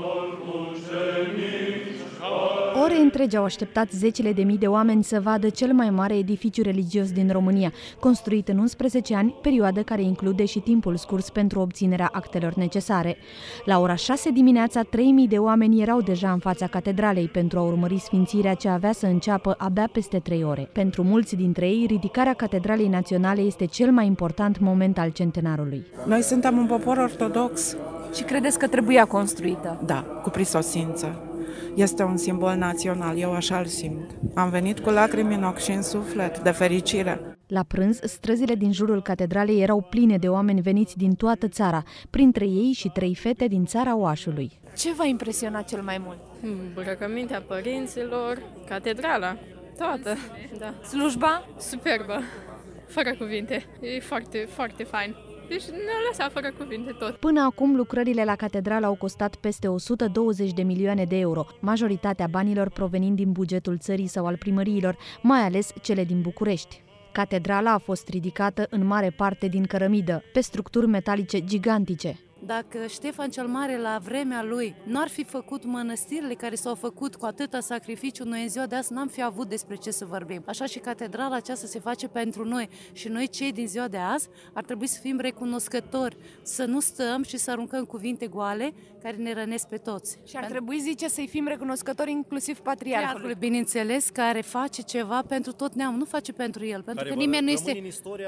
Ore întregi au așteptat zecile de mii de oameni să vadă cel mai mare edificiu religios din România, construit în 11 ani, perioadă care include și timpul scurs pentru obținerea actelor necesare. La ora 6 dimineața, 3.000 de oameni erau deja în fața catedralei pentru a urmări sfințirea ce avea să înceapă abia peste 3 ore. Pentru mulți dintre ei, ridicarea Catedralei Naționale este cel mai important moment al centenarului. Noi suntem un popor ortodox. Și credeți că trebuia construită? Da, cu prisosință. Este un simbol național, eu așa îl simt. Am venit cu lacrimi în ochi și în suflet, de fericire. La prânz, străzile din jurul catedralei erau pline de oameni veniți din toată țara, printre ei și 3 fete din țara Oașului. Ce v-a impresionat cel mai mult? Îmbrăcămintea părinților, catedrala, toată. Da. Slujba? Superbă, fără cuvinte, e foarte, foarte fain. Deci ne-au lăsat fără cuvinte tot. Până acum, lucrările la catedrală au costat peste 120 de milioane de euro, majoritatea banilor provenind din bugetul țării sau al primăriilor, mai ales cele din București. Catedrala a fost ridicată în mare parte din cărămidă, pe structuri metalice gigantice. Dacă Ștefan cel Mare, la vremea lui, nu ar fi făcut mănăstirile care s-au făcut cu atâta sacrificiu, noi în ziua de azi n-am fi avut despre ce să vorbim. Așa și catedrala aceasta se face pentru noi și noi cei din ziua de azi ar trebui să fim recunoscători, să nu stăm și să aruncăm cuvinte goale care ne rănesc pe toți. Și ar trebui, zice, să-i fim recunoscători inclusiv patriarhului. Bineînțeles, care face ceva pentru tot neamul, nu face pentru el, pentru care că nimeni nu este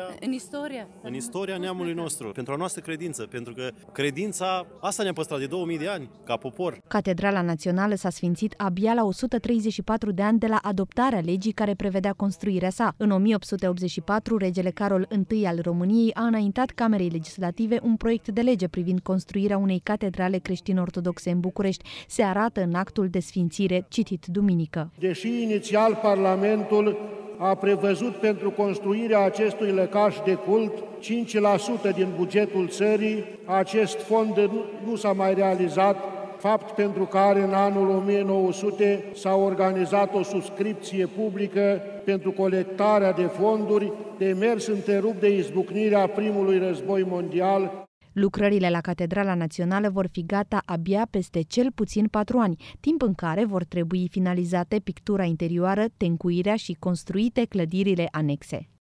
în istoria neamului nostru, pentru a noastră credință, pentru că credința, asta ne-a păstrat de 2000 de ani, ca popor. Catedrala Națională s-a sfințit abia la 134 de ani de la adoptarea legii care prevedea construirea sa. În 1884, regele Carol I al României a înaintat Camerei Legislative un proiect de lege privind construirea unei catedrale creștin-ortodoxe în București. Se arată în actul de sfințire citit duminică. Deși inițial Parlamentul a prevăzut pentru construirea acestui lăcaș de cult 5% din bugetul țării, acest fond nu s-a mai realizat, fapt pentru care în anul 1900 s-a organizat o subscripție publică pentru colectarea de fonduri, demers întrerupt de izbucnirea primului război mondial. Lucrările la Catedrala Națională vor fi gata abia peste cel puțin 4 ani, timp în care vor trebui finalizate pictura interioară, tencuirea și construite clădirile anexe.